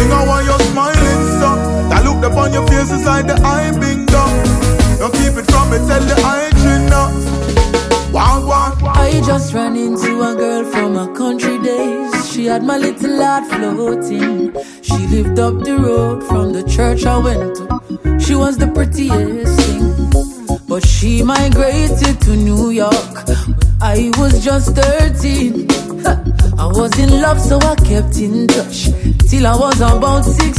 Sing out while you're smiling, so that look upon your face is like the eye bingo. Don't keep it from me, tell the eye chin up. Wow, wow. I just ran into a girl from my country days. She had my little heart floating. She lived up the road from the church I went to. She was the prettiest thing, but she migrated to New York. I was just 13. I was in love, so I kept in touch till I was about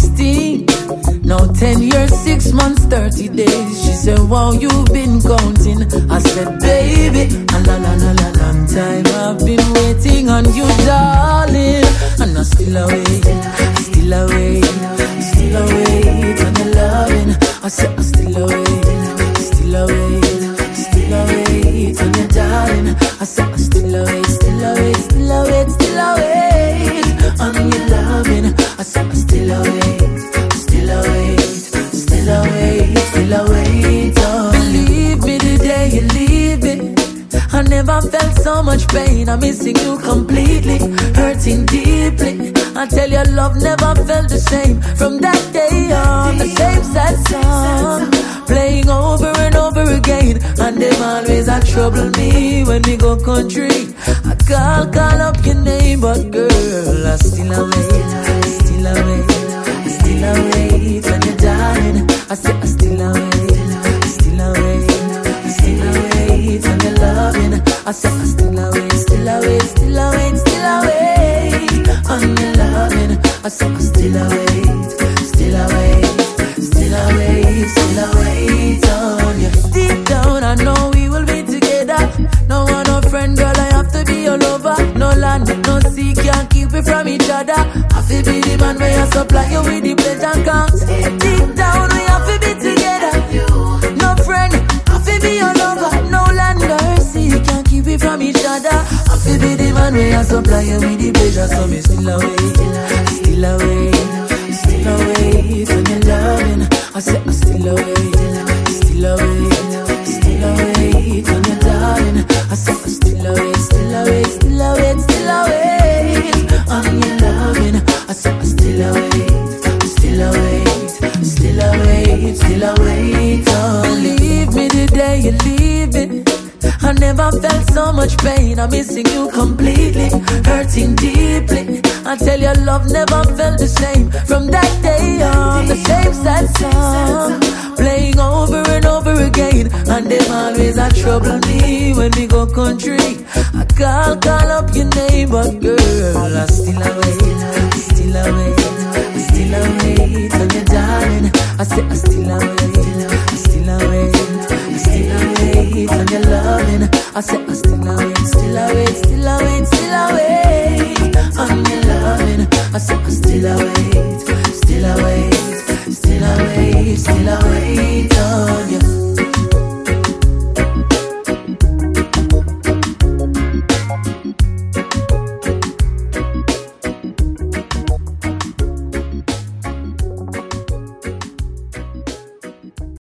16. Now 10 years, 6 months, 30 days. She said, wow, you've been counting. I said, baby, a long time I've been waiting on you, darling. And I still await, still await, still await on your loving. I said, I still await, still await, still await on your darling. I said, I still await, still await, still await, still await on your loving. I said, I still await, still await, still await, still await. Oh, believe me, the day you leave it, I never felt so much pain. I'm missing you completely, hurting deeply. I tell you, love never felt the same. From that day on, the same sad song playing over and over again. And them always a trouble me when we go country. I call up your name, but girl, I still await, still await, still await when you're dying. I say I still await, still await, still await when you're loving. I say I still await, still await, still await, still await on your loving. I say I still await, still await, still await, still await on you. Deep down I know we will be together. No one, no friend, girl, I have to be your lover. No land, no sea, can't keep it from each other. I feel be the man where I supply you with the pleasure count. Deep down we have to be together. No friend, I feel be your lover. No land or sea, can't keep it from each other. I feel be the man where I supply you with the pleasure. So me still away, still away, still away when you're loving. I say I still away, still away, still away when you're darling. I say I still away, still away, still away, still away on your loving. I say I still away, still away, still away, still away. Believe me, the day you leave it, I never felt so much pain. I'm missing you completely, hurting deeply. I tell you, love never felt the same. From that day on, the same sad song playing over and over again. And them always a trouble me when we go country. I call up your name, but girl, I still await, still await, still await on your darling. I say I still await, still await, still await on your loving. I say I still await, still await, still await.